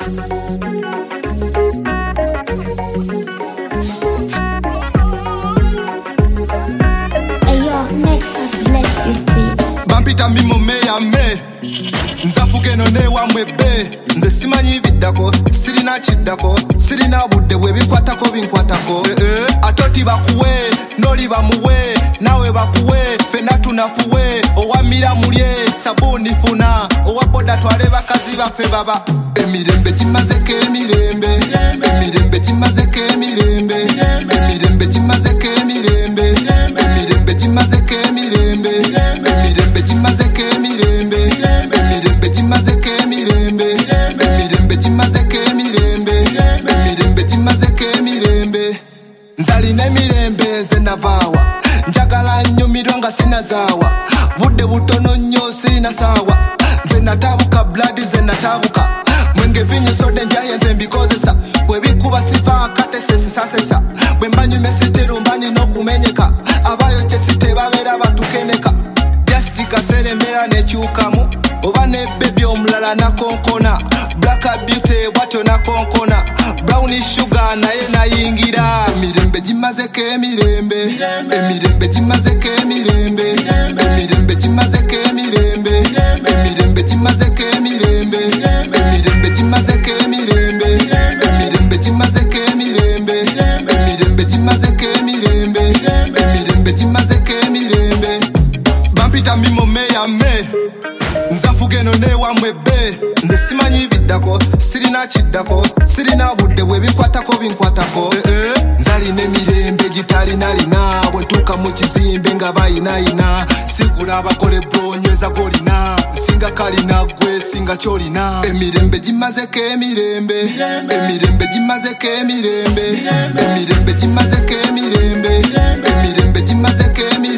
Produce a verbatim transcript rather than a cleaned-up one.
Bampita mimo meya me nzafuge none wamwe be nze simanyi biddako sirina kiddako sirina budde bwe bikwatako binkwatako eh, eh. Atoti bakuwe noli bamuwe nawe bakuwe fena tunafuwe owamira mulye sabuni funa owaboda twale bakazi baffe baba emirembe kimazeko emirembe emirembe kimazeko emirembe emirembe kimazeko emirembe emirembe kimazeko emirembe emirembe kimazeko emirembe emirembe kimazeko emirembe emirembe kimazeko emirembe emirembe kimazeko emirembe nzalina emirembe nze navaawa njagala nnyumirwa nga sinazaawa budde butono nnyo sirina saawa nze natabuka blood nze natabuka mwenge vinyo sode njaye nze mbikozesa bwe bikuba sifa akate sesisasesa bwe mbanyu message rumbani n'okumenyeka abayo kyesite babeera batukeneka just kaseremera nekyukamu oba ne baby omulala nakonkona black beauty bwatyo nakonkona brown sugar naye nayingira emirembe gimazeko emirembe emirembe gimazeko emirembe emirembe gimazeko emirembe emirembe gimazeko emirembe emirembe gimazeko emirembe emirembe gimazeko emirembe emirembe gimazeko emirembe emirembe gimazeko emirembe bampita mimo meya me nzafuge none wamwe be nze simanyi biddako sirina kiddako sirina budde bwe bikwatako binkwatako eh, eh. Nzalina emirembe gitalina lina bwe ntuuka mu kizimbe nga bayinayina sigula abakole bronyweza golina singa kalina gwe singa kyolina emirembe gimazeko emirembe emirembe gimazeko emirembe emirembe gimazeko emirembe emirembe gimazeko emirembe